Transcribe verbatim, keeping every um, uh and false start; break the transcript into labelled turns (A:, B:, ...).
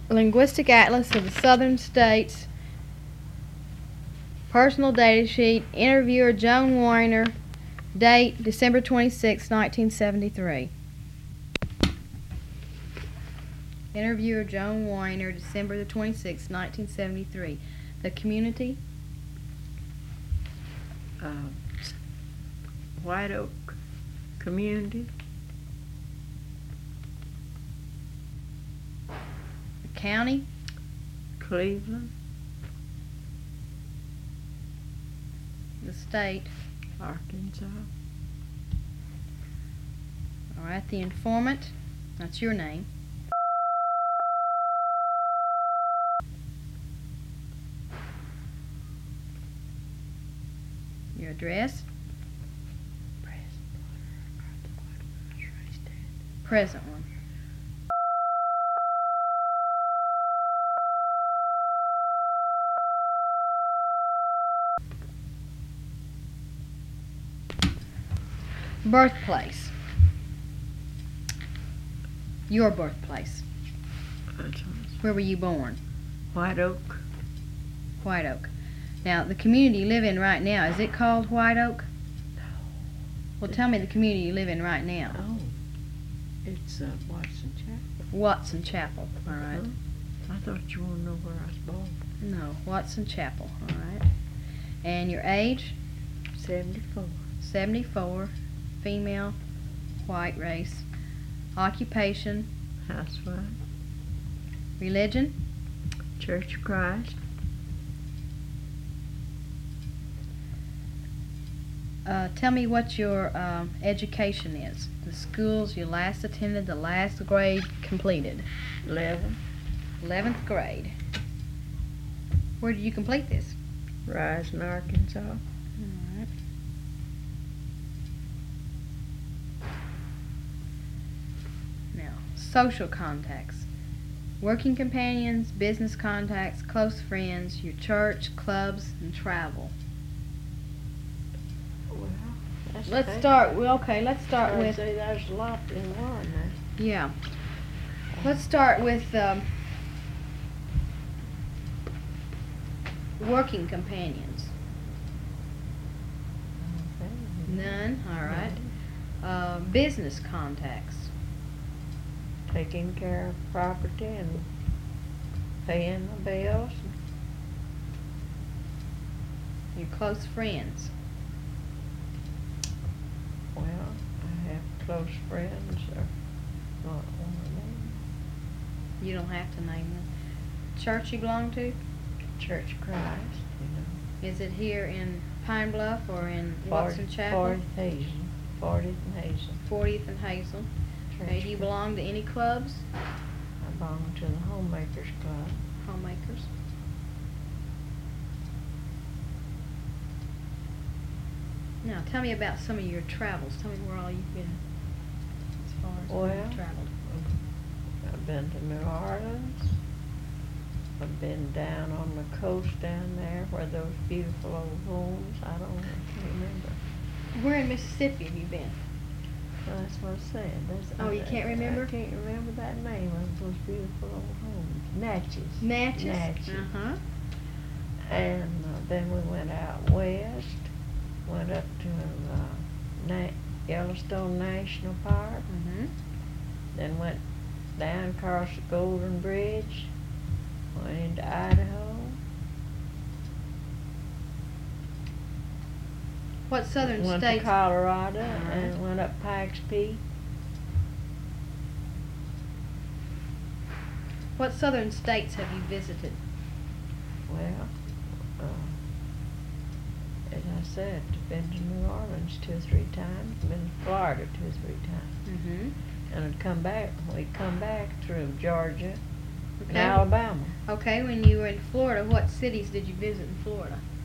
A: Linguistic Atlas of the Southern States. Personal data sheet. Interviewer Joan Weiner. Date December twenty-sixth, nineteen seventy-three. Interviewer Joan Weiner, December the twenty-sixth, nineteen seventy-three. The community.
B: Uh, White Oak Community.
A: The county.
B: Cleveland.
A: The state.
B: Arkansas.
A: All right, the informant. That's your name. Your address. Present one. Birthplace. Your birthplace. Where were you born?
B: White Oak.
A: White Oak. Now, the community you live in right now, is it called White Oak?
B: No.
A: Well, tell me the community you live in right now.
B: Oh, it's uh, Watson Chapel.
A: Watson Chapel, all right.
B: Huh? I thought you wanted to know where I was born.
A: No, Watson Chapel, all right. And your age?
B: seventy-four.
A: seventy-four, female, white race. Occupation?
B: Housewife.
A: Religion?
B: Church of Christ.
A: Uh, tell me what your uh, education is. The schools you last attended, the last grade completed.
B: eleven.
A: eleventh grade. Where did you complete this?
B: Rising, Arkansas.
A: All right. Now, social contacts. Working companions, business contacts, close friends, your church, clubs, and travel.
B: Well, that's
A: Let's
B: okay.
A: start, well, okay, let's start
B: I'd
A: with,
B: say there's a lot in one there.
A: yeah. Let's start with um, working companions.
B: Okay.
A: None, all right. Uh, business contacts.
B: Taking care of property and paying the bills.
A: Your close friends.
B: Well, I have close friends or not one of them.
A: You don't have to name them. Church you belong to?
B: Church of Christ, you know.
A: Is it here in Pine Bluff or in Watson Chapel?
B: fortieth Hazel. fortieth and Hazel.
A: fortieth and Hazel. Okay, do you belong to any clubs?
B: I belong to the Homemakers Club.
A: Homemakers. Now, tell me about some of your travels. Tell me where all you've been as far as where
B: Well,
A: you've traveled.
B: I've been to New Orleans. I've been down on the coast down there where those beautiful old homes. I don't I can't remember.
A: Where in Mississippi have you been?
B: Well, that's what I'm saying. That's,
A: Oh, you can't remember?
B: I can't remember that name of those beautiful old homes. Natchez.
A: Natchez?
B: Natchez.
A: Uh-huh.
B: And uh, then we went out west, went up to uh, Na- Yellowstone National Park,
A: Mm-hmm.
B: then went down across the Golden Bridge, went into Idaho.
A: What southern
B: went
A: states?
B: to Colorado
A: Uh-huh.
B: and went up Pikes Peak.
A: What southern states have you visited?
B: Well, uh, as I said, been to New Orleans two or three times, been to Florida two or three times.
A: Mm-hmm.
B: And I'd come back, we'd come back through Georgia and
A: Okay.
B: Alabama.
A: Okay, when you were in Florida, what cities did you visit in Florida?